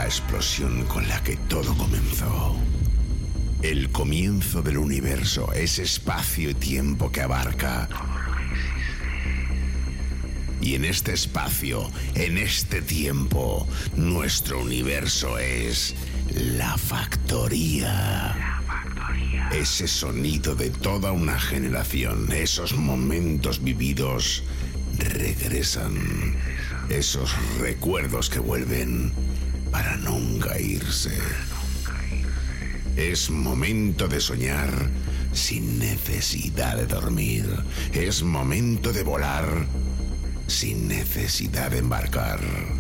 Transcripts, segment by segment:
la explosión con la que todo comenzó. El comienzo del universo, ese espacio y tiempo que abarca. Y en este espacio, en este tiempo, nuestro universo es la factoría. Ese sonido de toda una generación, esos momentos vividos regresan. Esos recuerdos que vuelven para nunca irse. Es momento de soñar sin necesidad de dormir. Es momento de volar sin necesidad de embarcar.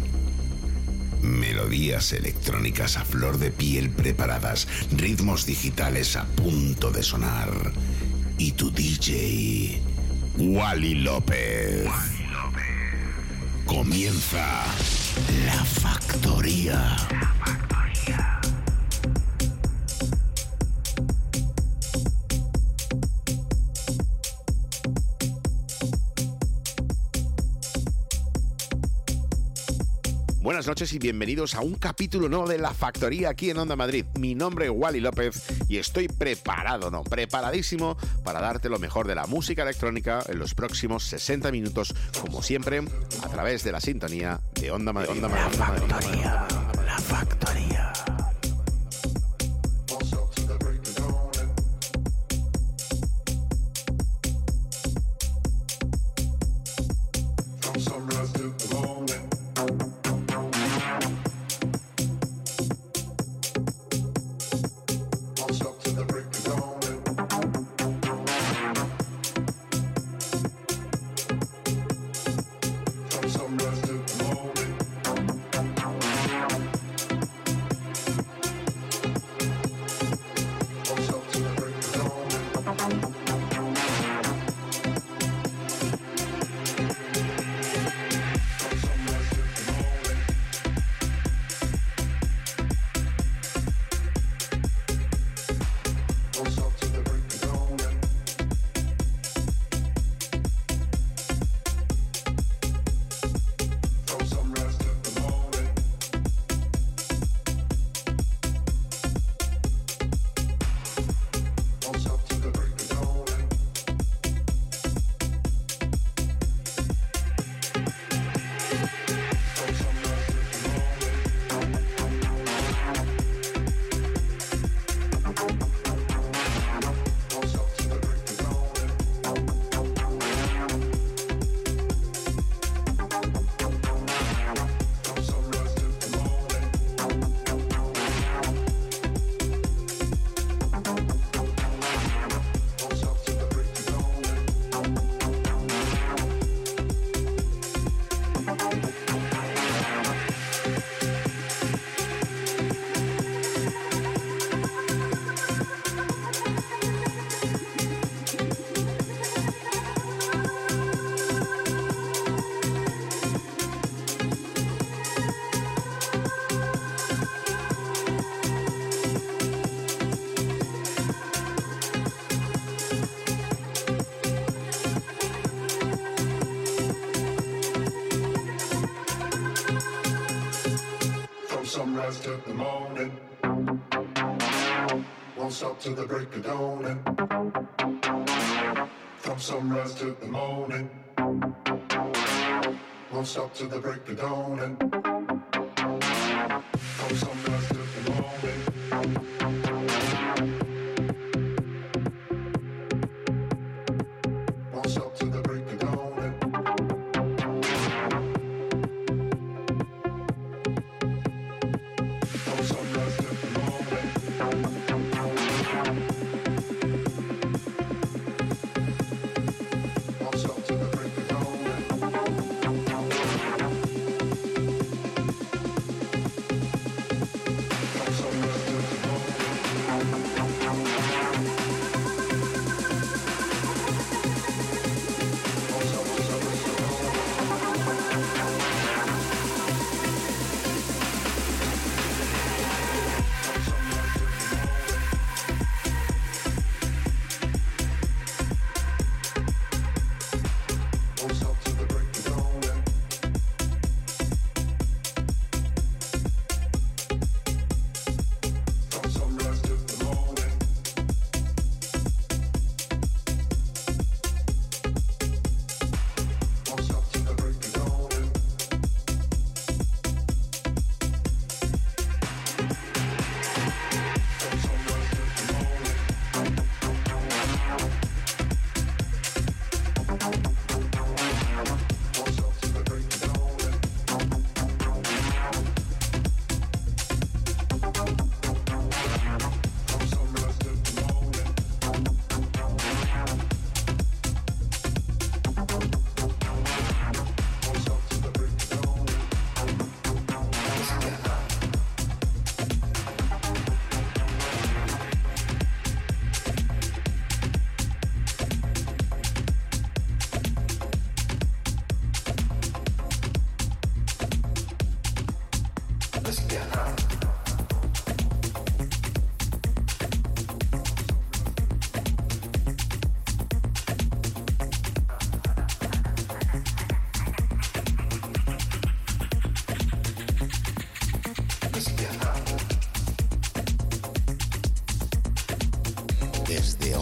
Melodías electrónicas a flor de piel preparadas, ritmos digitales a punto de sonar. Y tu DJ, Wally López. Comienza La Factoría. Buenas noches y bienvenidos a un capítulo nuevo de La Factoría aquí en Onda Madrid. Mi nombre es Wally López y estoy preparadísimo para darte lo mejor de la música electrónica en los próximos 60 minutos, como siempre, a través de la sintonía de Onda Madrid. La Factoría. sunrise to the morning. Won't stop till the break of dawn. From sunrise to the morning. Won't stop till the break of dawn. From sunrise to the morning. Won't stop till the break of dawn.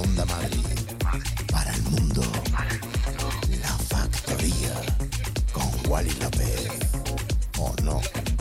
Onda Madrid, para el mundo, La Factoría, con Wally López, ¿o no?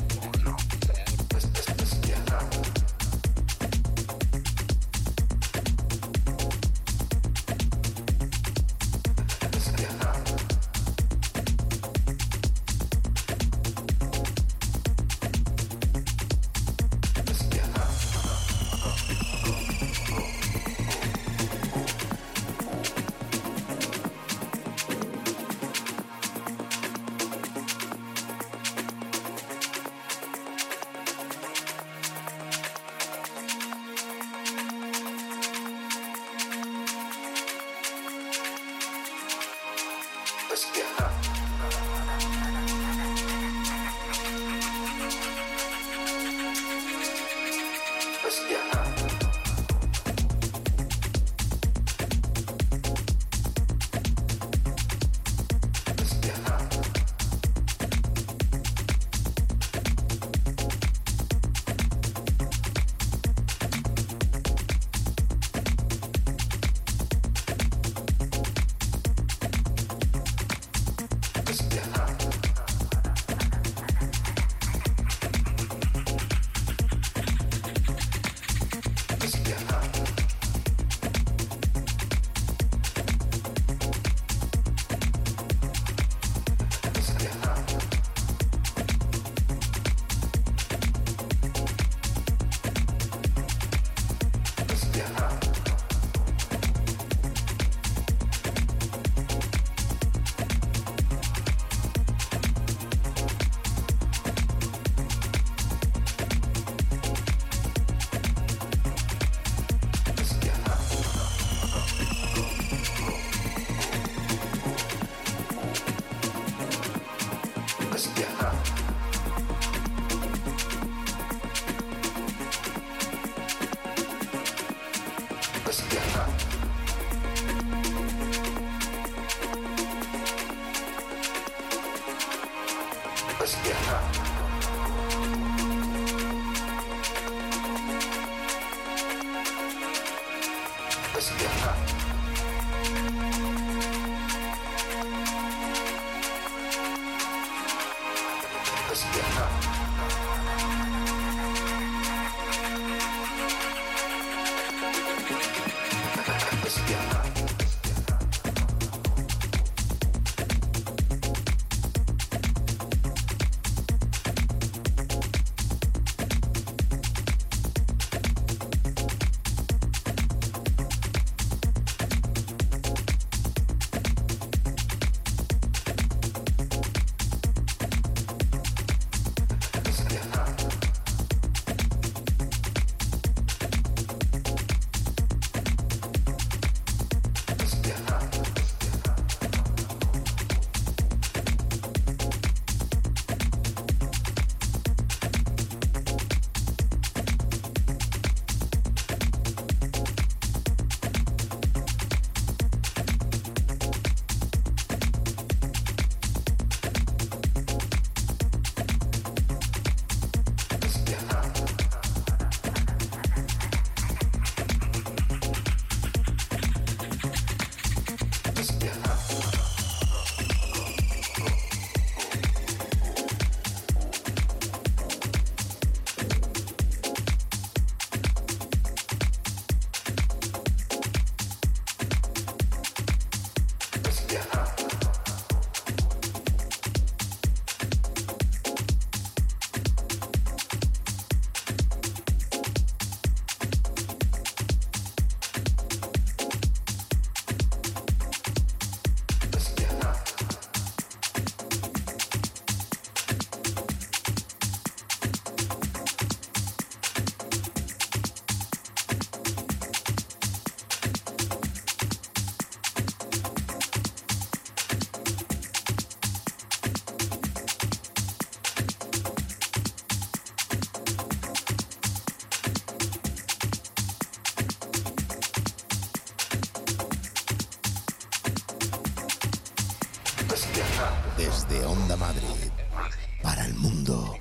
Desde Onda Madrid, para el mundo,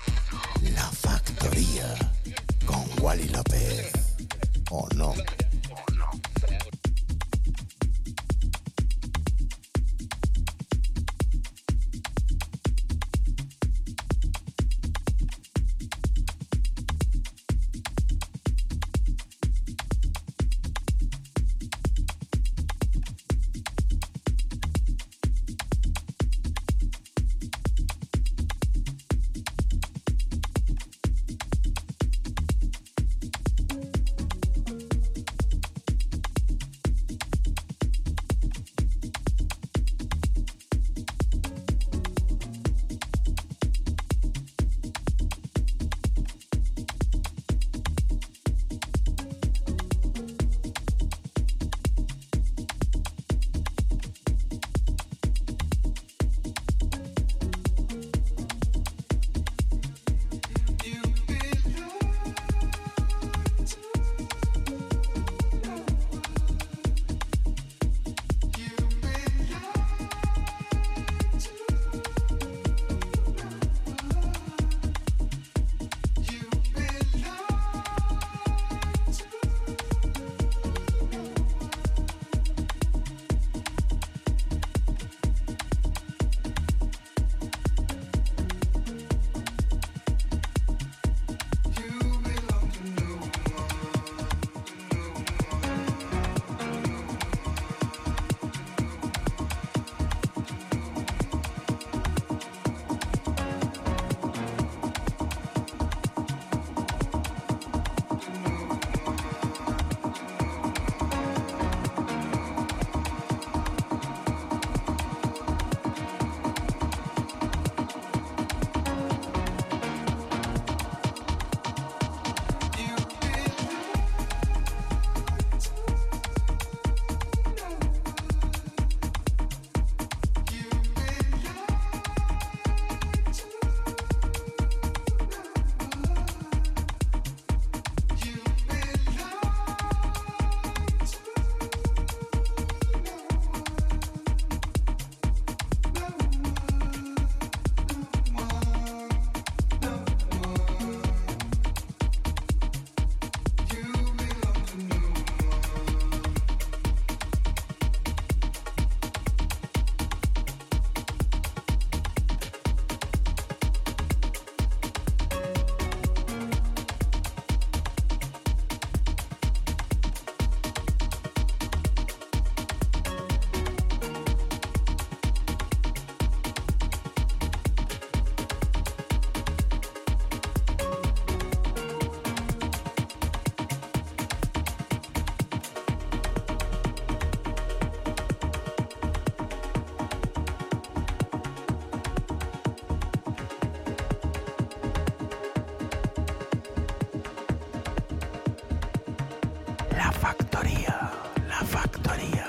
La Factoría, con Wally López, ¿o no? factoría, la factoría.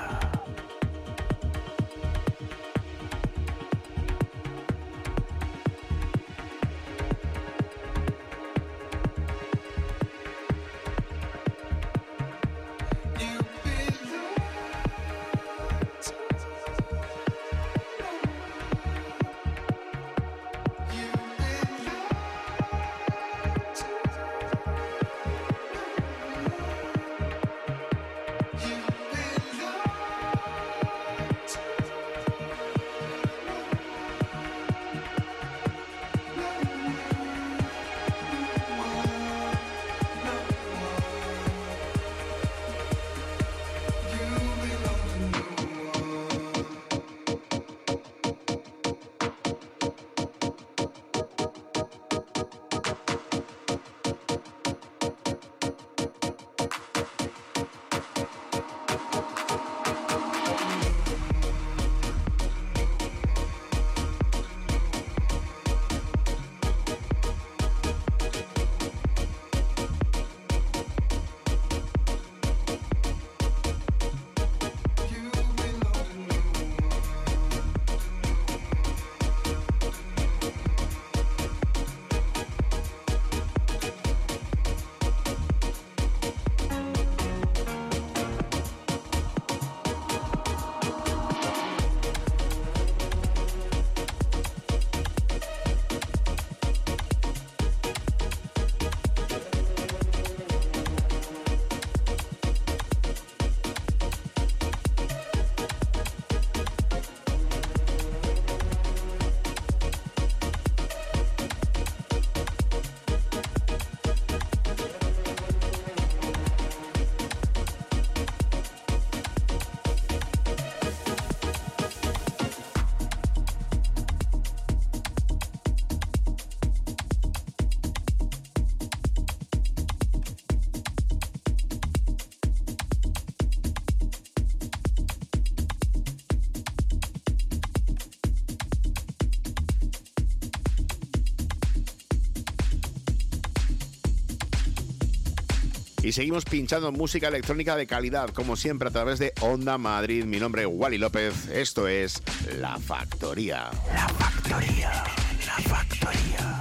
Y seguimos pinchando música electrónica de calidad, como siempre, a través de Onda Madrid. Mi nombre es Wally López. Esto es La Factoría. La factoría, la factoría.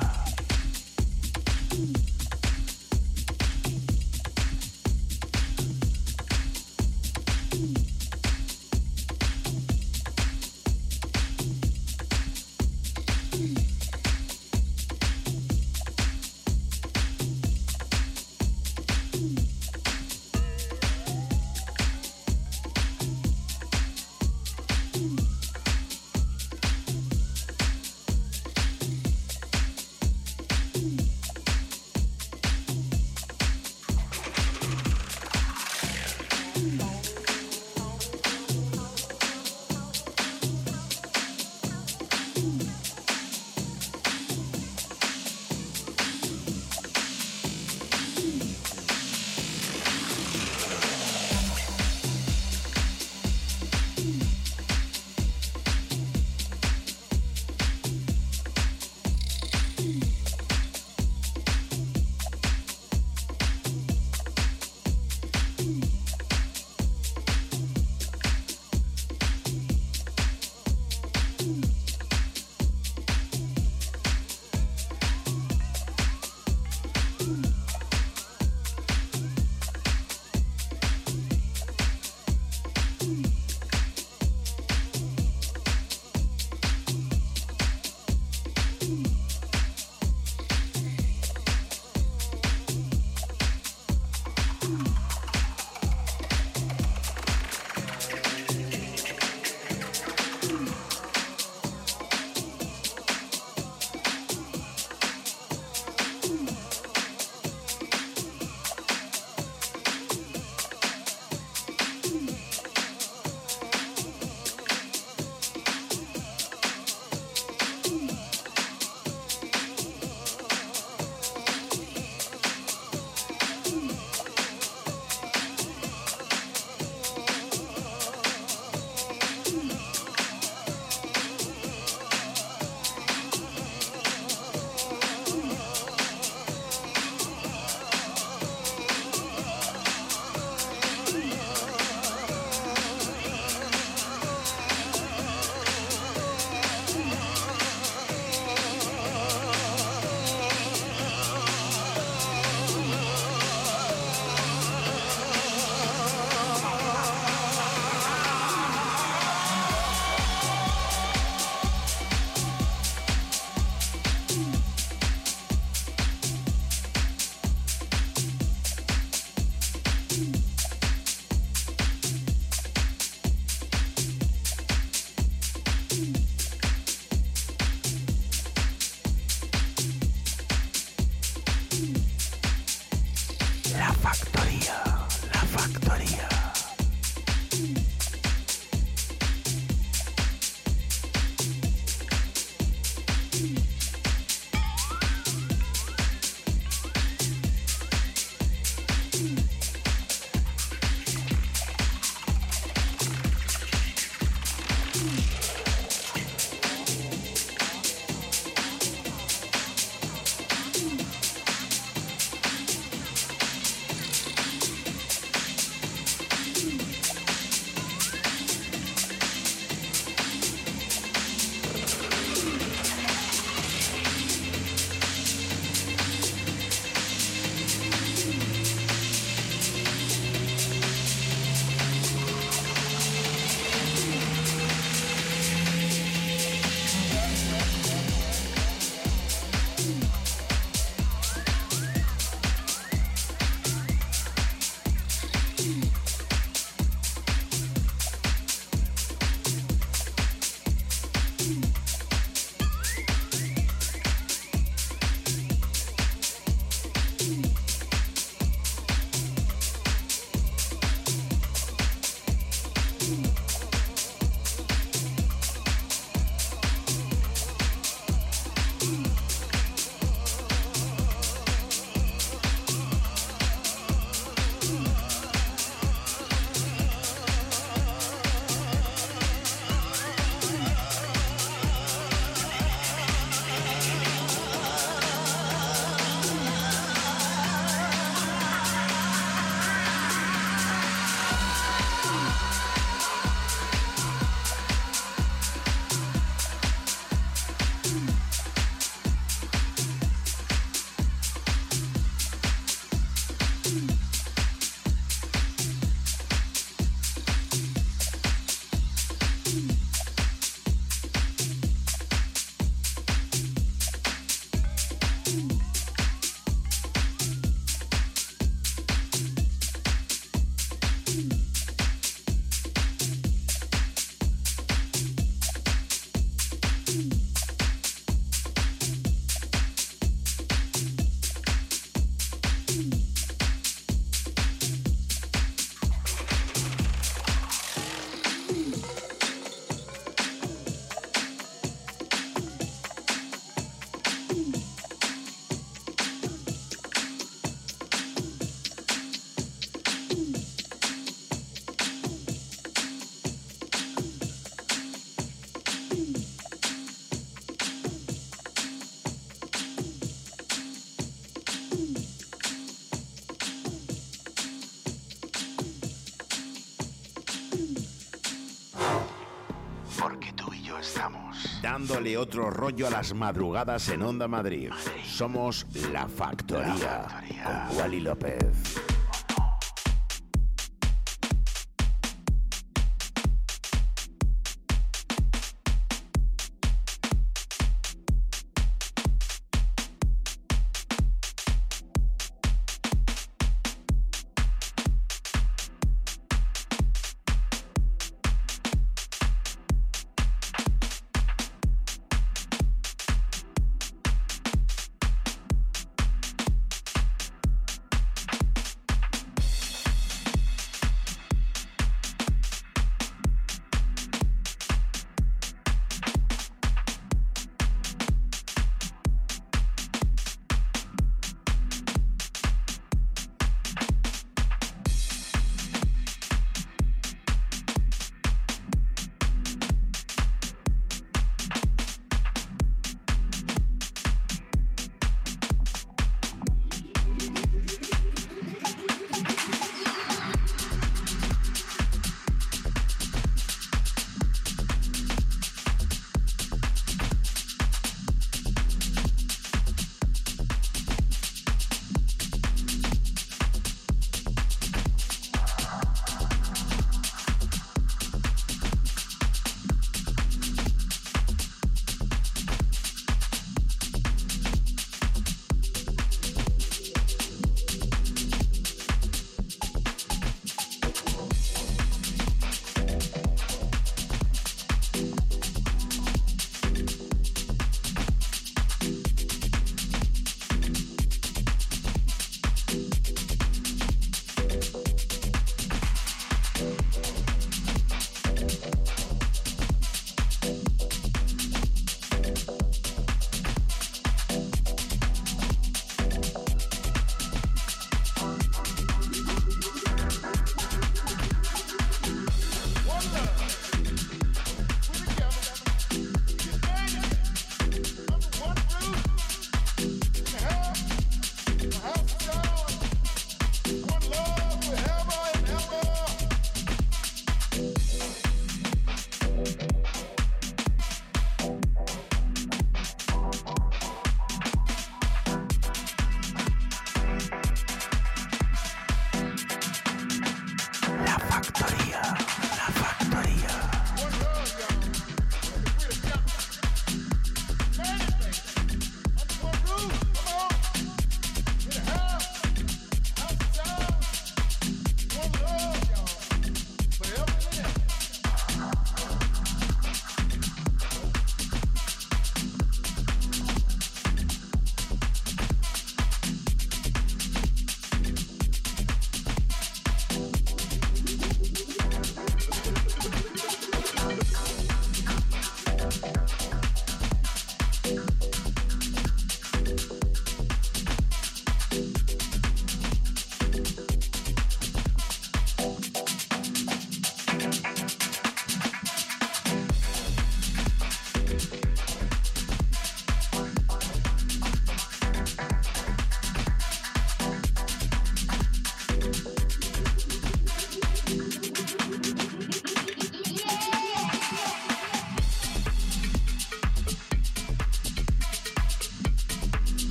Dándole otro rollo a las madrugadas en Onda Madrid. Somos La Factoría, con Wally López.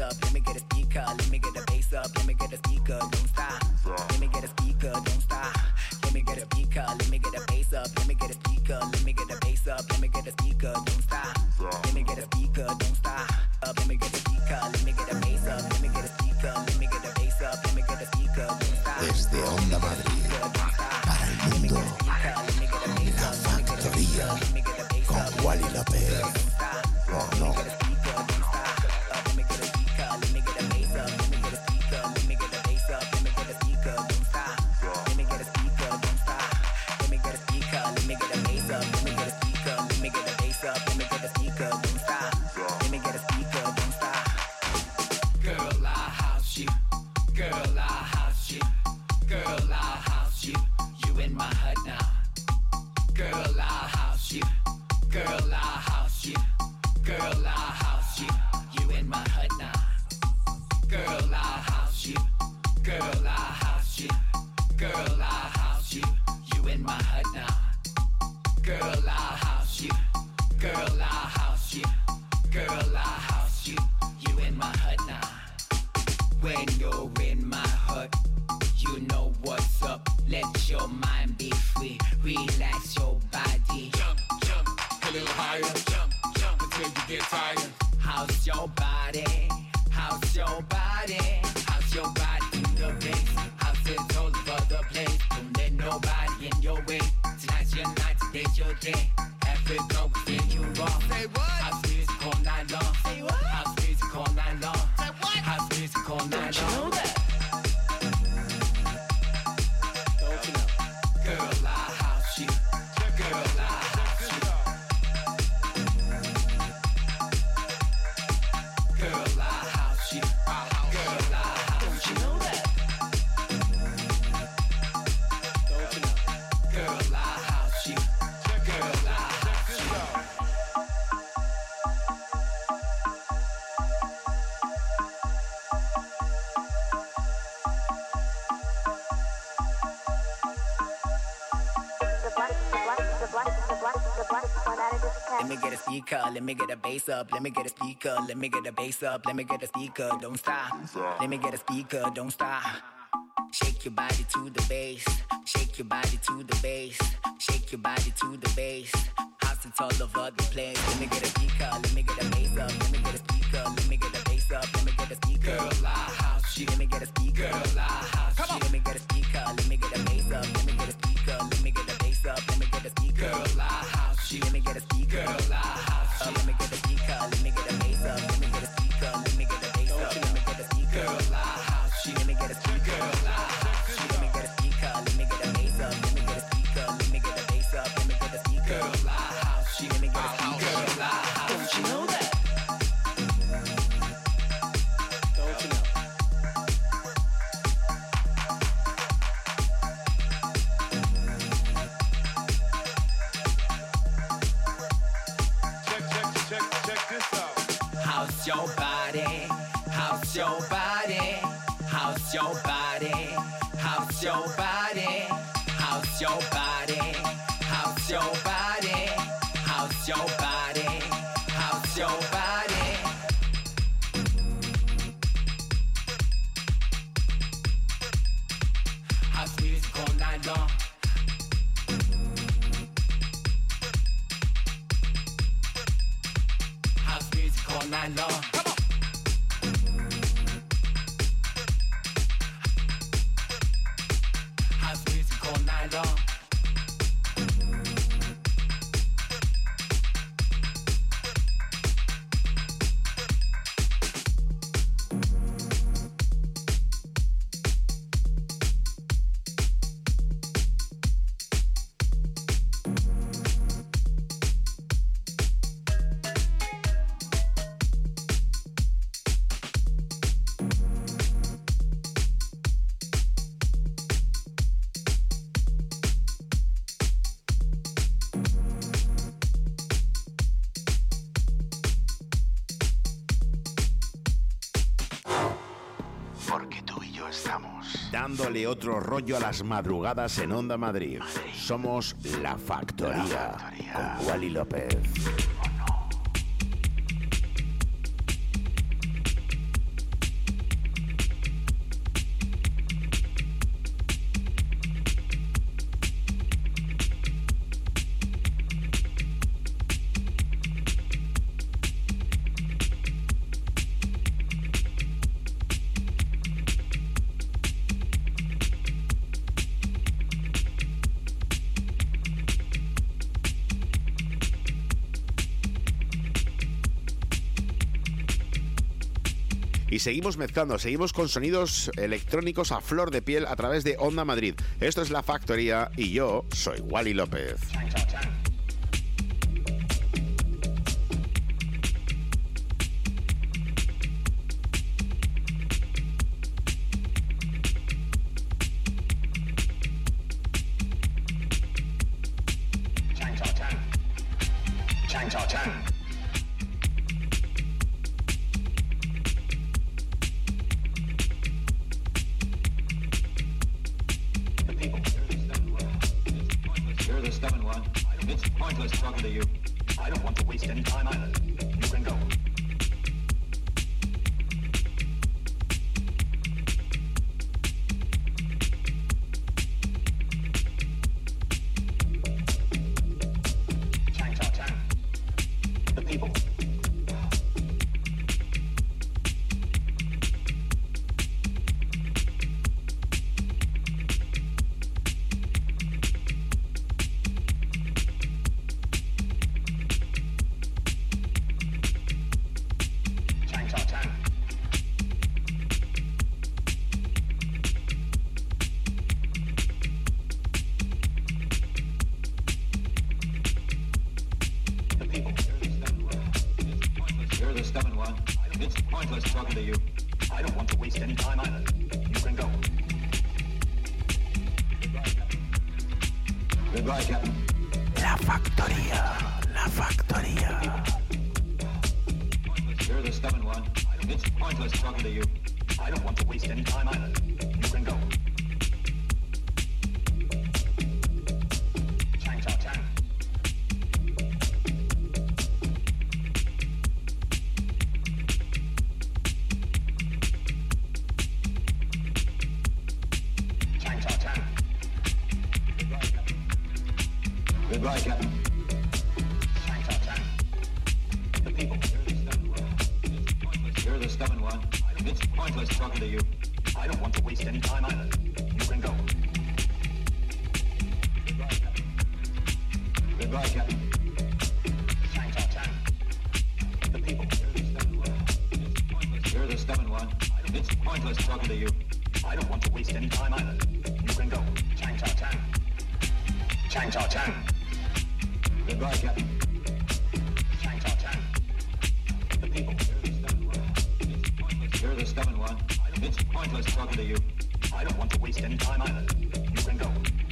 up, let me get a speaker, let me get a bass up, let me get a speaker, don't stop. Let me get a speaker, don't stop. Let me get a speaker, let me get a bass up, let me get a speaker, let me get a bass up, let me get a speaker, don't stop. Let me get a speaker, don't stop. Let me get a speaker, let me get a bass up, let me get a speaker, let me get a bass up, let me get a speaker, don't stop. Desde Onda Madrid, para el mundo, La Factoría, con Wally López. Oh no. Let me get a speaker, let me get a bass up, let me get a speaker, let me get a bass up, let me get a speaker, don't stop. Let me get a speaker, don't stop. Shake your body to the bass, shake your body to the bass, shake your body to the bass. House it's all over the place. Let me get a speaker, let me get a bass up, let me get a speaker, let me get a bass up, let me get a speaker. Girl, I house you. Let me get a speaker. Girl, I house you. Let me get a speaker, let me get a bass up, let me get a speaker, let me get a bass up, let me get a speaker. Girl, I house you. Let me get a speaker. Girl, I house you. Let me get a speaker, let me get a bass up, let me get a speaker, let me get a bass up, let me get a speaker. Girl, I house you. Let me get a speaker. Girl, I house you. Let me get a speaker, let me get a bass up, let me get a speaker, let me get a bass up, let me get a speaker. Girl, I house you. Let me get a speaker. Girl, I house you. Don't you know that? Don't you know? Check this out. How's your body? How's your body? How's your body? How's your body? How's your body? How's your body? How's your body? How's your body? House music all night long. House music all night long. Come on. House music all night long. Porque tú y yo estamos dándole otro rollo a las madrugadas en Onda Madrid. Somos La Factoría, con Wally López. y seguimos mezclando, seguimos con sonidos electrónicos a flor de piel a través de Onda Madrid. Esto es La Factoría y yo soy Wally López. La Factoría, La Factoría. You're the stubborn one. It's pointless talking to you. I don't want to waste any time either. You can go. Chang Chao Chang. Chang Chao Chang. Goodbye, Captain. Chang Chao Chang. The people. You're the stubborn one. It's pointless talking to you. I don't want to waste any time either. You can go. Goodbye, Captain. Chang Chao Chang. The people. You're the stubborn one. It's pointless talking to you. I don't want to waste any time either. You can go. Chang Chao Chang. Chang Chao Chang. Goodbye, Captain. Chang Chao Chang. The people. You're the stubborn one. It's pointless talking to you. I don't want to waste any time either. You can go.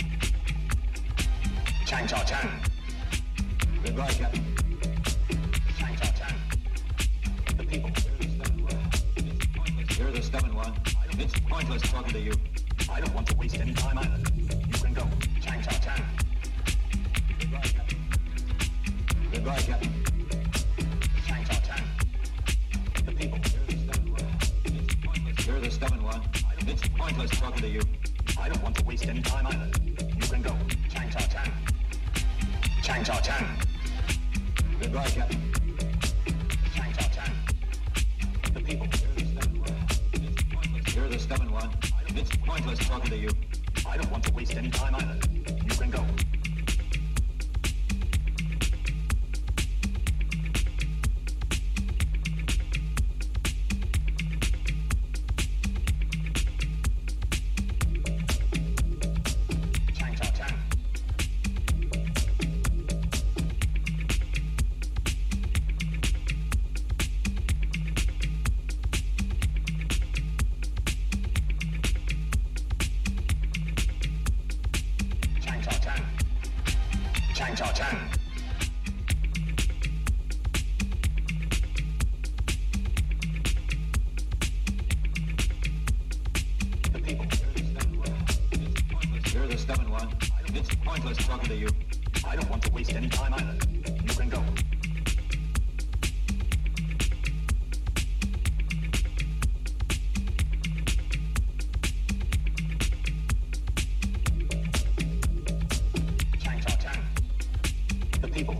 Chang Chao Chang. Goodbye, Captain. Chang Chao Chang. The people. You're the stubborn one. It's pointless talking to you. I don't want to waste any time either. You can go. Chang Chao Chang. Goodbye, Captain. Goodbye, Captain. Chang Chao Chang. The people. You're the stubborn one. It's pointless talking to you. I don't want to waste any time either. You can go. Chang Chao Chang. Chang Chao Chang. Goodbye, Captain. Chang Chao Chang. The people. You're the stubborn one. It's pointless talking to you. I don't want to waste any time either. You can go. Chang Chao Chang. Chang Chao Chang. Chang Chao Chang. The people. You're the stubborn one. It's pointless talking to you. I don't want to waste any time either. You can go. Chang Chao Chang. The people.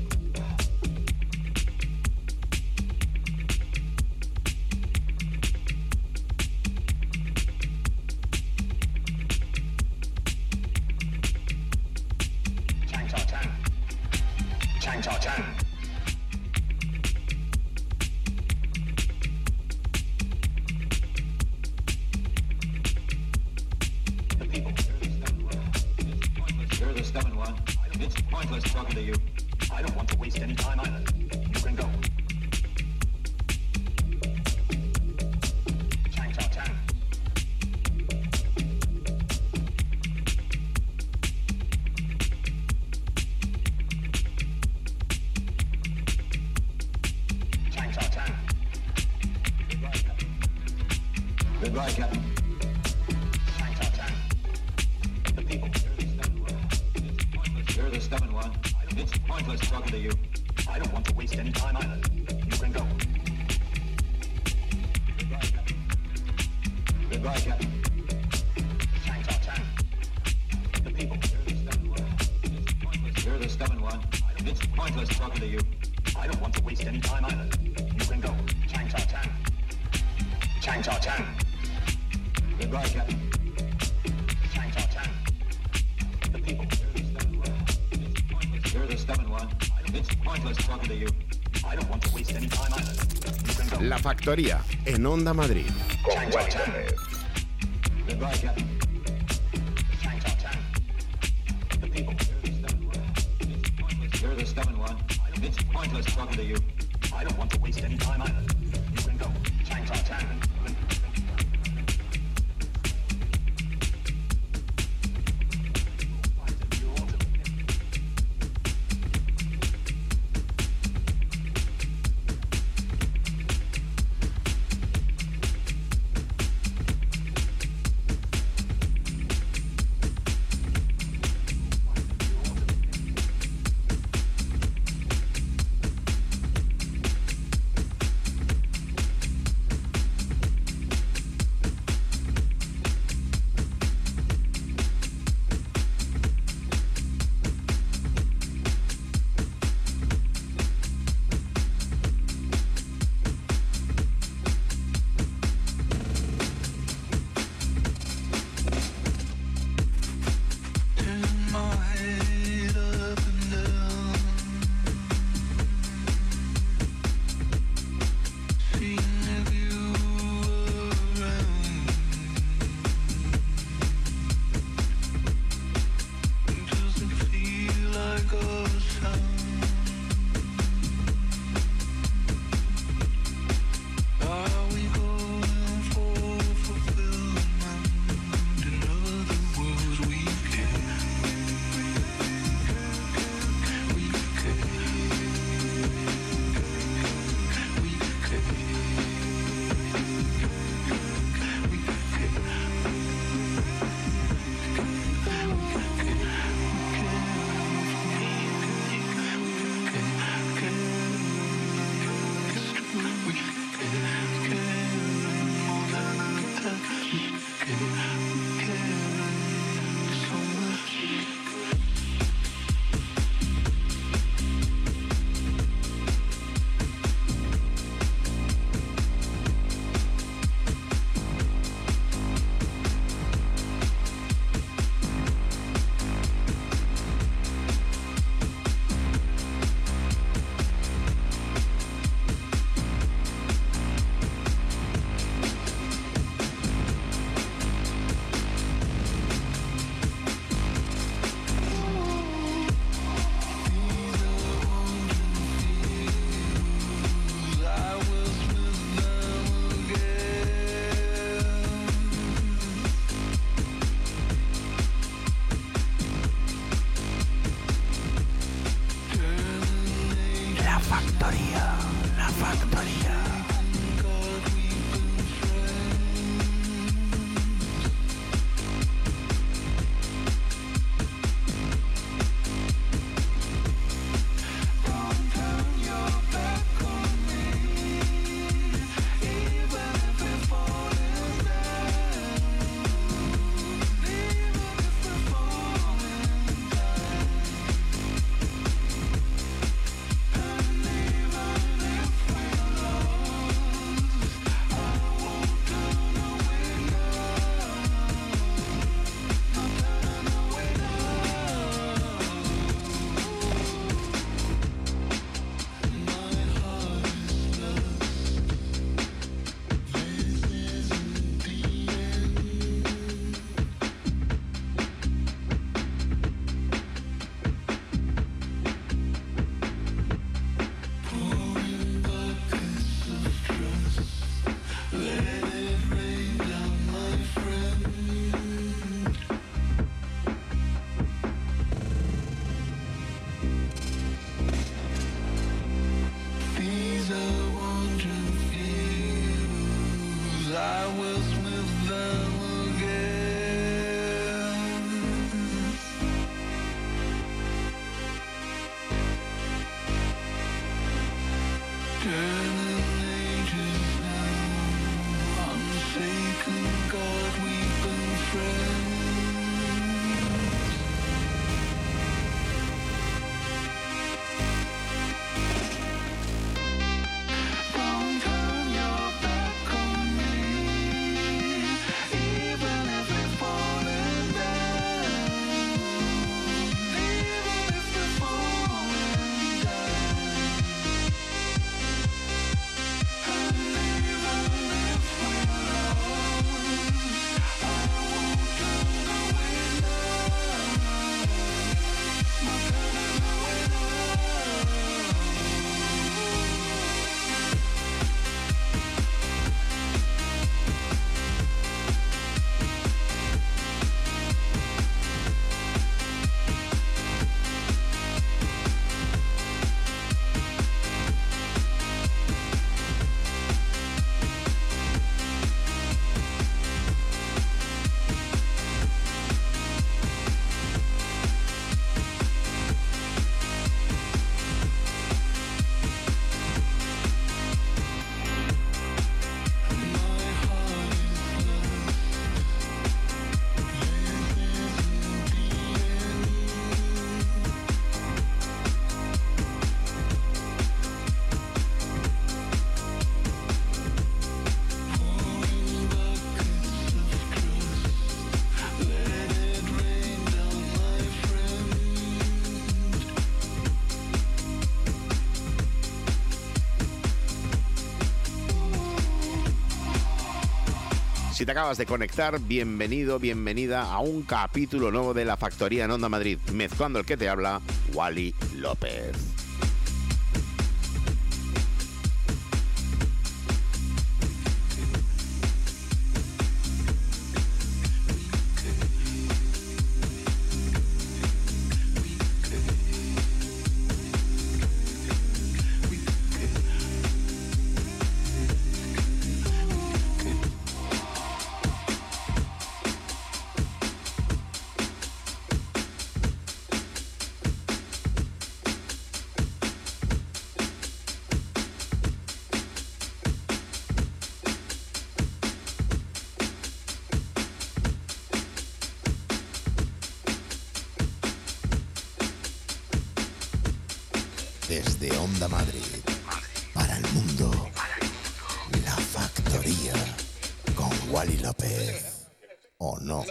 Chang Chao Chang. Chang Chao Chang. pointless talking to you. I don't want to waste any time either. You can go. Chang Chao Chang. Chang Chao Chang. Goodbye, Captain. Chang Chao Chang. The people. You're the stubborn one. It's pointless talking to you. I don't want to waste any time either. You can go. Goodbye, Captain. Chang Chao Chang. The people. You're the stubborn one. It's pointless talking to you. I don't want to waste any time either. You can go. Chang Chao Chang. Chang Chao Chang. Goodbye, Captain. Chang Chao Chang. The people. You're the stubborn one. It's pointless talking to you. I don't want to waste any time either. You can go. La Factoría, en Onda Madrid. Chang Chao Chang. Goodbye, Captain. Chang Chao Chang. The people. You're the stubborn one. It's pointless talking to you. I don't want to waste any time either. You can go. Chang Chao Chang. Si te acabas de conectar, bienvenido, bienvenida a un capítulo nuevo de La Factoría en Onda Madrid, mezclando el que te habla, Wally López. Desde Onda Madrid, para el mundo, La Factoría, con Wally López, ¿o no?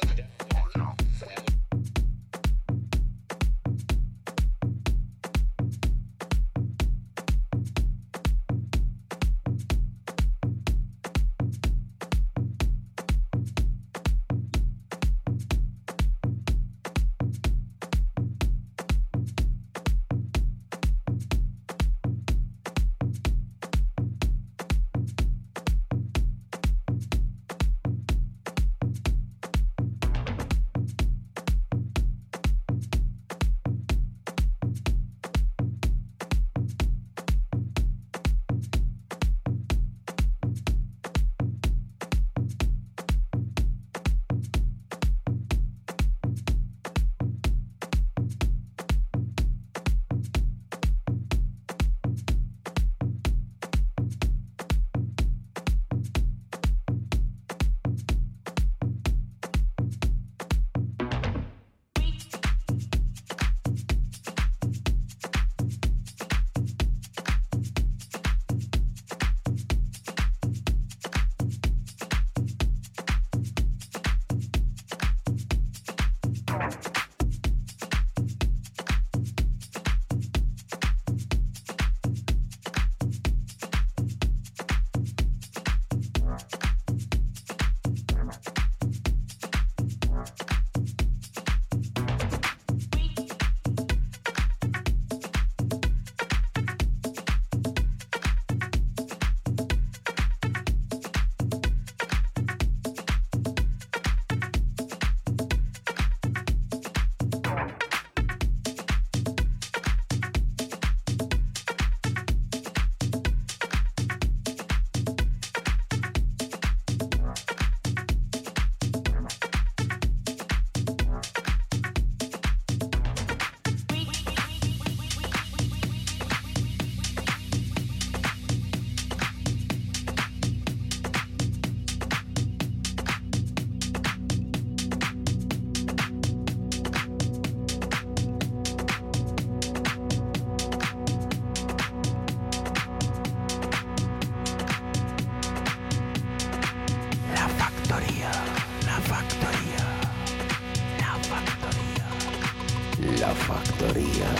La Factoría.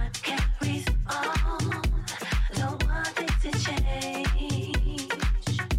Don't want it to change.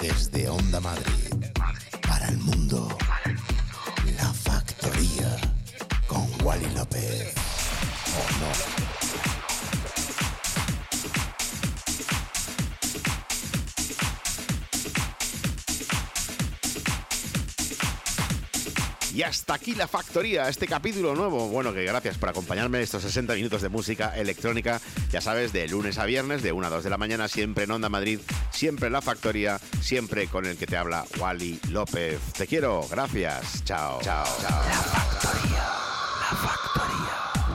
Desde Onda Madrid, para el mundo, La Factoría, con Wally López. ¿O no? Y hasta aquí La Factoría, este capítulo nuevo. Bueno, que gracias por acompañarme en estos 60 minutos de música electrónica. Ya sabes, de lunes a viernes, de 1 a 2 de la mañana, siempre en Onda Madrid, siempre en La Factoría, siempre con el que te habla Wally López. Te quiero, gracias. Chao, chao, chao. La Factoría, La Factoría.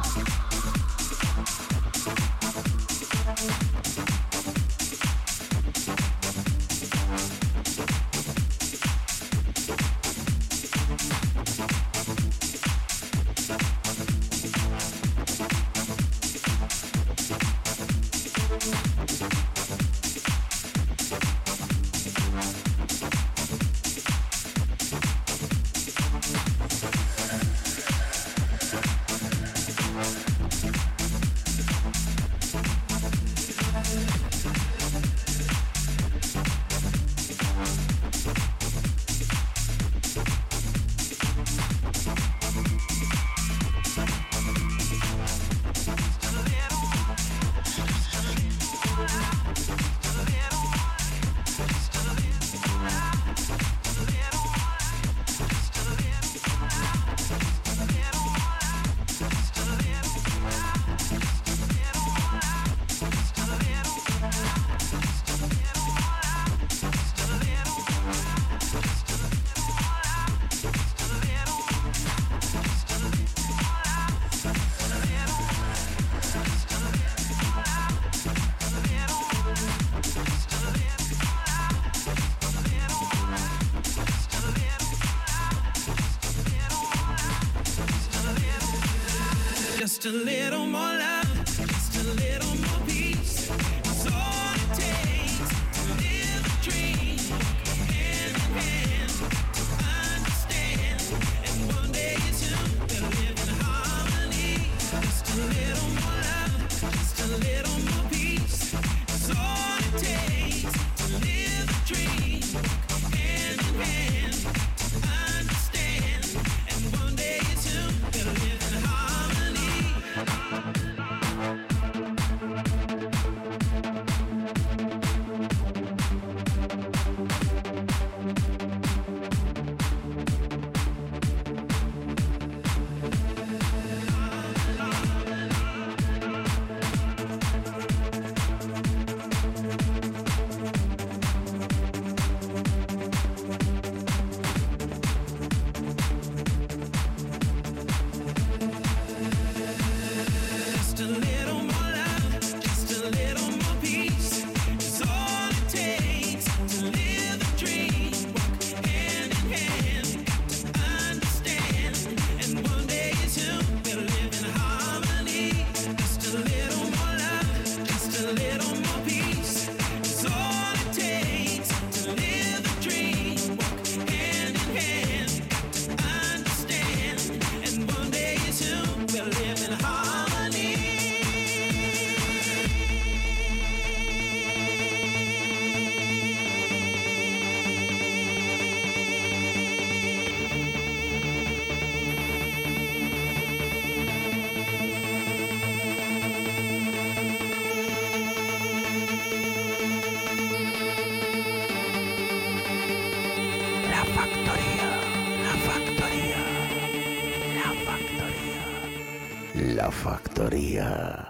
Just a little more love, just a little more peace. It's all it takes to live a dream. Hand in hand, to understand. And one day you two will live in harmony. Just a little more love, just a little more peace. It's all it takes to live a dream. Hand in hand, to understand. And one day you two will live in harmony. Just a little more love, just a little more peace. It's all it takes to live a dream. Walk hand in hand, to understand. And one day you two will live in harmony. Just a little more love, just a little more peace. It's all it takes to live a dream. Walk hand in hand, to understand. And one day you two will live in harmony. La Factoría, La Factoría, La Factoría, La Factoría.